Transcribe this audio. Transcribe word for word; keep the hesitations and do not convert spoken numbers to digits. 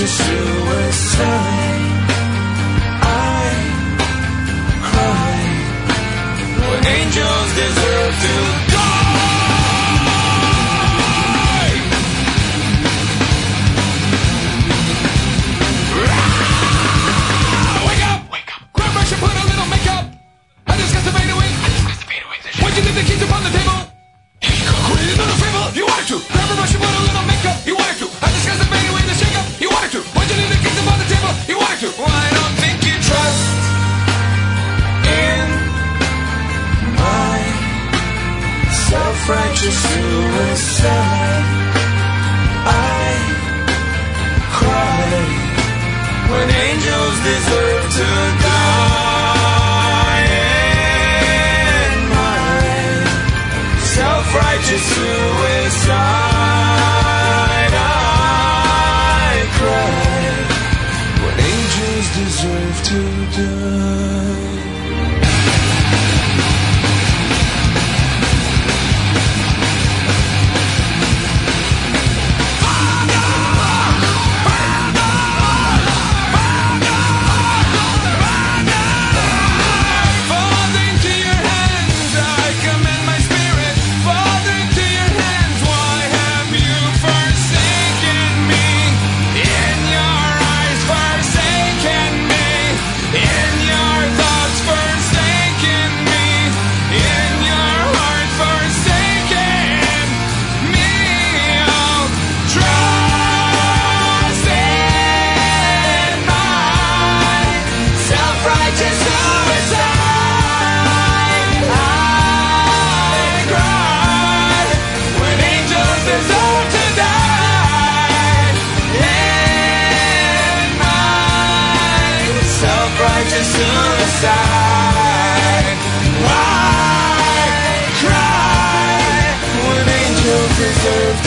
self-righteous suicide. I cry when angels deserve to die. Wake up! Wake up! Grab brush and put a little makeup. I discussed the fade away. I discussed the fade away. Why'd you leave the keys upon the table? Here you go. Quit another favor. You wanted to. Grab a brush and put a little makeup. You wanted to. I discussed the fade away, the shake up. You wanted to. Why'd you leave the keys upon the table? You wanted to. Well, I don't think you trust in my self-righteous suicide. I cry when angels deserve to die. In my self-righteous suicide, I cry when angels deserve to die. Suicide. Why cry when angels deserve